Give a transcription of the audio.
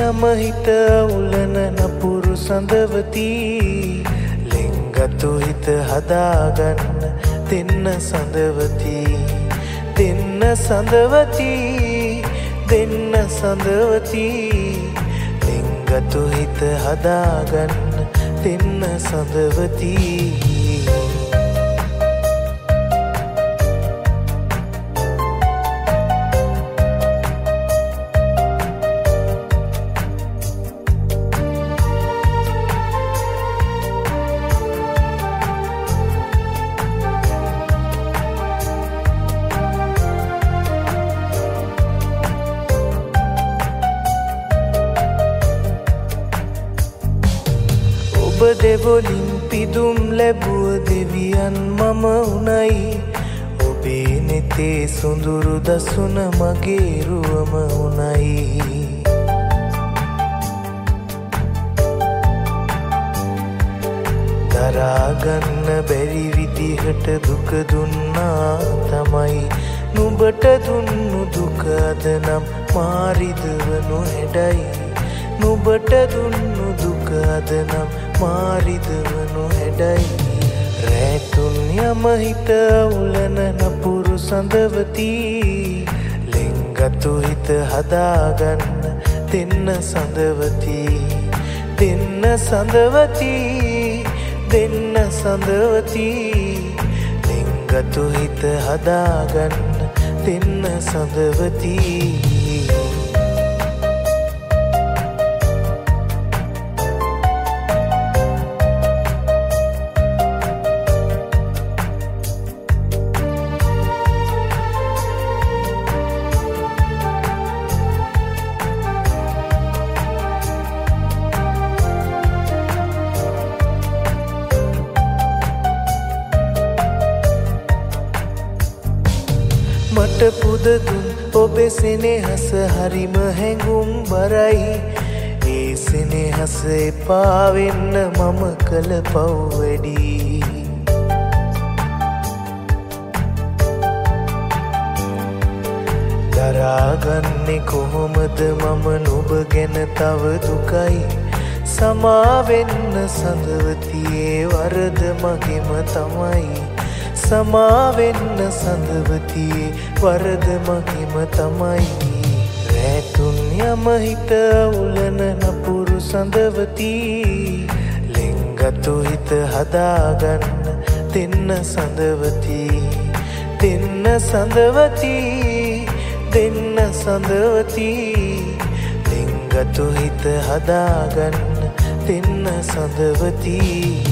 යම හිත අවුලන නපුරු සඳවති ලිංගතු හිත හදාගන්න දෙන්න සඳවති දෙන්න සඳවති දෙන්න සඳවති ලිංගතු හිත හදාගන්න දෙන්න සඳවති ඔබ දෙවොලින් පිදුම් ලැබුව දෙවියන් මම උනයි ඔබේ නෙතේ සුඳුරු දසුන මගේ රුවම උනයි දරාගන්න බැරි විදිහට දුක දුන්නා තමයි නුඹට දුන්නු දුක අද නම් මාරිදවනු හැඩයි නුඹට දුන්නු දුක අද නම් මාරිදවනු හැඩයි රැතුන් යම හිත අවුලන නපුරු සඳවති ලිංගතු හිත හදාගන්න දෙන්න සඳවති දෙන්න සඳවති දෙන්න සඳවති ලිංගතු හිත හදාගන්න දෙන්න සඳවති මට පුද දුන් ඔබේ සෙනෙහස හරිම හැඟුම් බරයි ඒ සෙනෙහස එපා වෙන්න මම කළ පව් වැඩි දරාගන්නේ කොහොමද මම නුඹ ගැන තව දුකයි සමා වෙන්න සඳවතියේ වරද මගෙම තමයි සමා වෙන්න සඳවතියේ වරද මගෙම තමයි රැතුන් යම හිත අවුලන නපුරු සඳවති ලිංගතු හිත හදාගන්න දෙන්න සඳවති දෙන්න සඳවති දෙන්න සඳවති ලිංගතු හිත හදාගන්න දෙන්න සඳවති